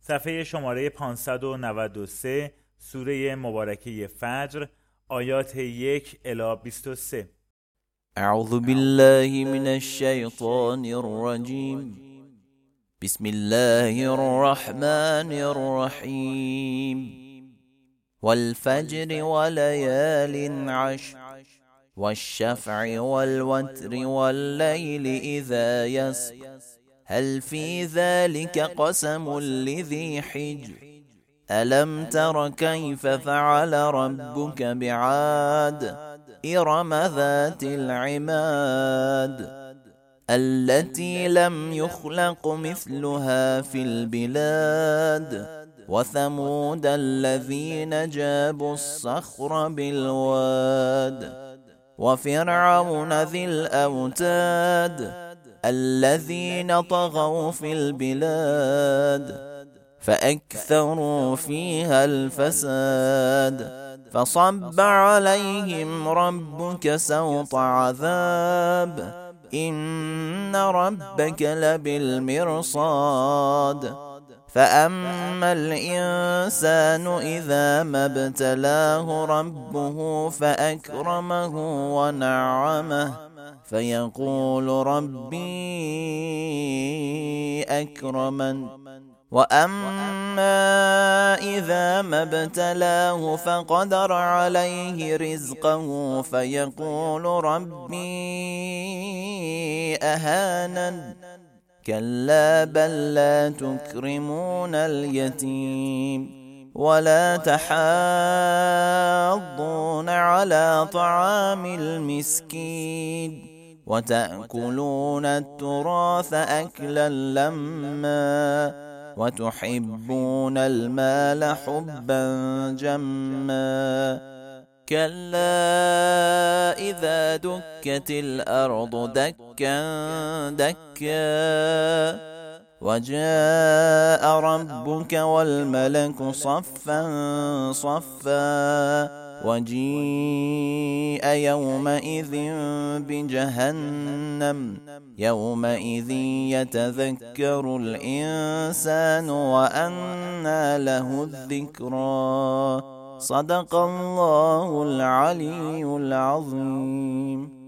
صفحه شماره 593 سوره مبارکه فجر، آیات 1 الی 23. اعوذ بالله من الشیطان الرجیم. بسم الله الرحمن الرحیم. والفجر وليال عشر والشفع والوتر والليل إذا يسر هل في ذلك قسم لذي حجر ألم تر كيف فعل ربك بعاد إرم ذات العماد التي لم يخلق مثلها في البلاد وثمود الذين جابوا الصخر بالواد وفرعون ذي الأوتاد الذين طغوا في البلاد فأكثروا فيها الفساد فصب عليهم ربك سوط عذاب إن ربك لبالمرصاد فأما الإنسان إذا ما ابتلاه ربه فأكرمه ونعمه فيقول ربي أكرمن وأما إذا ما ابتلاه فقدر عليه رزقه فيقول ربي أهانن كلا بل لا تكرمون اليتيم ولا تحاضون على طعام المسكين وتأكلون التراث أكلا لما وتحبون المال حبا جما كلا إذا دكت الأرض دكا دكا وجاء ربك والملك صفا صفا وجيء يومئذ بجهنم يومئذ يتذكر الإنسان وأنى له الذكرى صدق الله العلي العظيم.